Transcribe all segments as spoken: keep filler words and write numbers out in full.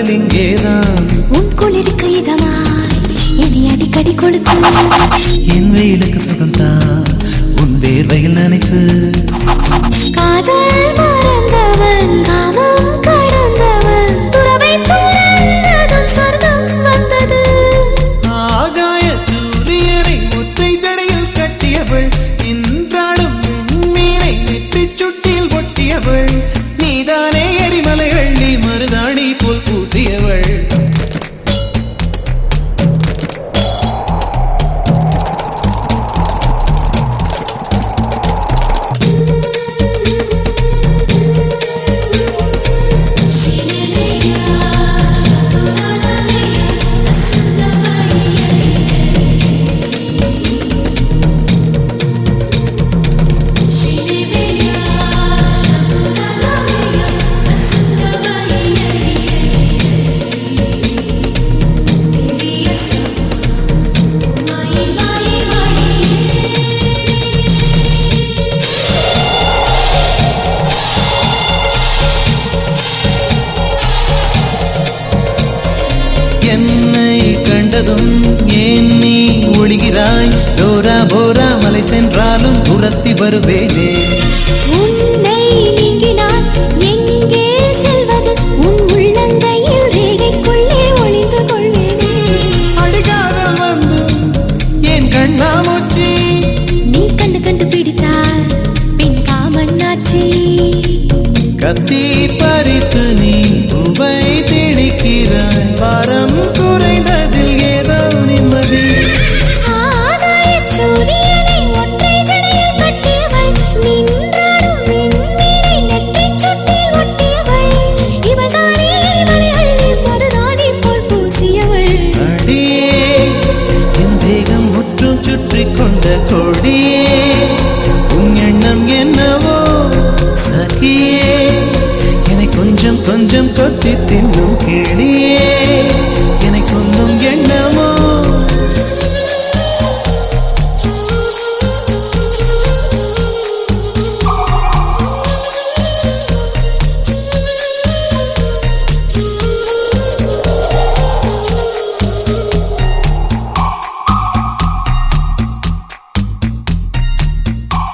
பதில் இங்கேதான். உன் குளிருக்கு இதமாய் என்னை அடிக்கடி கொடுத்து என் வெயிலுக்கு சுகம்தான் உன் வேர்வையில் நினைத்து. காதல் மறந்தவன் காமம் கடந்தவன் துறவை துறந்ததும் சொர்க்கம் வந்தது. ஆகாய சூரியனை ஒற்றை ஜடையில் கட்டியவள், இன்றாடும் மீனை நெற்றி சுட்டில் ஒட்டியவள், நீதானே எரிமலை வெள்ளி மருதாணி போல் பூசியவள். என்னை கண்டதும் ஏன் நீ ஒளிகிறாய்? டோரா போரா மலை சென்றாலும் துரத்தி வருவேனே. உன்னை நீங்கினான் எங்கே செல்வது? உன் உள்ளங்கையில் ரேகைக்குள்ளே ஒளிந்து கொள்வேனே. அடிகாதல் வந்து ஏன் கண்ணாமூச்சி? நீ கண்டு கண்டு பிடித்தால் பின் காமண்ணாச்சி. கத்தி பறித்து நீ பூவை திணிக்கிறாய், வாரம் குறைந்ததில் ஏதோ நிம்மதி. ஆகாயச் சூரியனை ஒற்றை ஜடையில் கட்டியவள், நின்றாடும் விண்மீனை நெற்றிச் சுட்டில் ஒட்டியவள், இவள்தானே எரிமலை அள்ளி மருதாணி போல் பூசியவள். அடியே என் தேகம் முற்றும் சுற்றி கொண்ட கொடியே, உன் எண்ணம் என்னவோ சகியே, என்னை கொஞ்சம் கொஞ்சம் கொத்தி தின்னும் கிளியே, எனக்கு ஒன்றும் எண்ணமோ.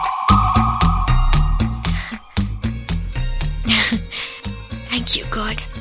Thank you, God.